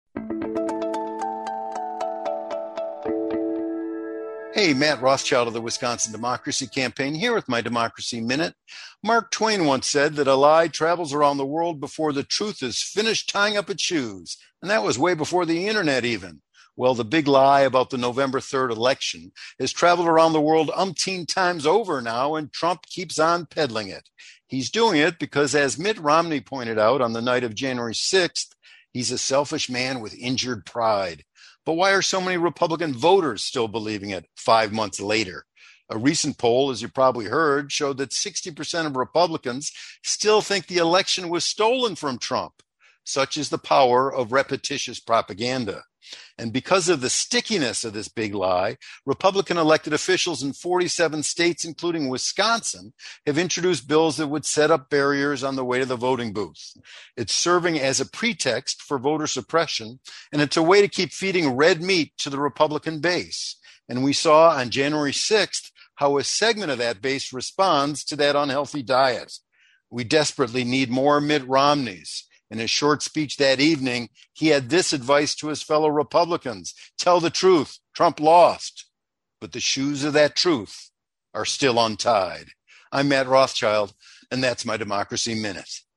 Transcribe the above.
Hey, Matt Rothschild of the Wisconsin Democracy Campaign here with my Democracy Minute. Mark Twain once said that a lie travels around the world before the truth is finished tying up its shoes. And that was way before the internet even. Well, the big lie about the November 3rd election has traveled around the world umpteen times over now, and Trump keeps on peddling it. He's doing it because, as Mitt Romney pointed out on the night of January 6th, he's a selfish man with injured pride. But why are so many Republican voters still believing it 5 months later? A recent poll, as you probably heard, showed that 60% of Republicans still think the election was stolen from Trump. Such is the power of repetitious propaganda. And because of the stickiness of this big lie, Republican elected officials in 47 states, including Wisconsin, have introduced bills that would set up barriers on the way to the voting booth. It's serving as a pretext for voter suppression, and it's a way to keep feeding red meat to the Republican base. And we saw on January 6th how a segment of that base responds to that unhealthy diet. We desperately need more Mitt Romneys. In his short speech that evening, he had this advice to his fellow Republicans: tell the truth, Trump lost. But the shoes of that truth are still untied. I'm Matt Rothschild, and that's my Democracy Minute.